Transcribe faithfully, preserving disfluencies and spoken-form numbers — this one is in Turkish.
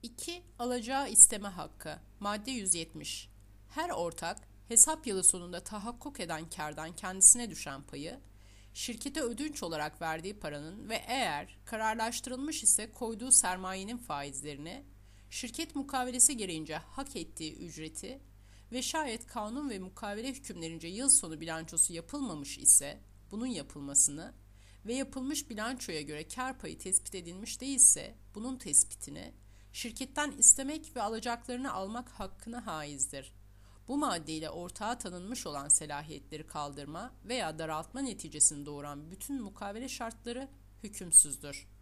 iki. Alacağı isteme hakkı. Madde yüz yetmiş. Her ortak, hesap yılı sonunda tahakkuk eden kârdan kendisine düşen payı, şirkete ödünç olarak verdiği paranın ve eğer kararlaştırılmış ise koyduğu sermayenin faizlerini, şirket mukavelesi gereğince hak ettiği ücreti ve şayet kanun ve mukavele hükümlerince yıl sonu bilançosu yapılmamış ise bunun yapılmasını ve yapılmış bilançoya göre kâr payı tespit edilmiş değilse bunun tespitini şirketten istemek ve alacaklarını almak hakkına haizdir. Bu maddeyle ortağa tanınmış olan selahiyetleri kaldırma veya daraltma neticesini doğuran bütün mukavele şartları hükümsüzdür.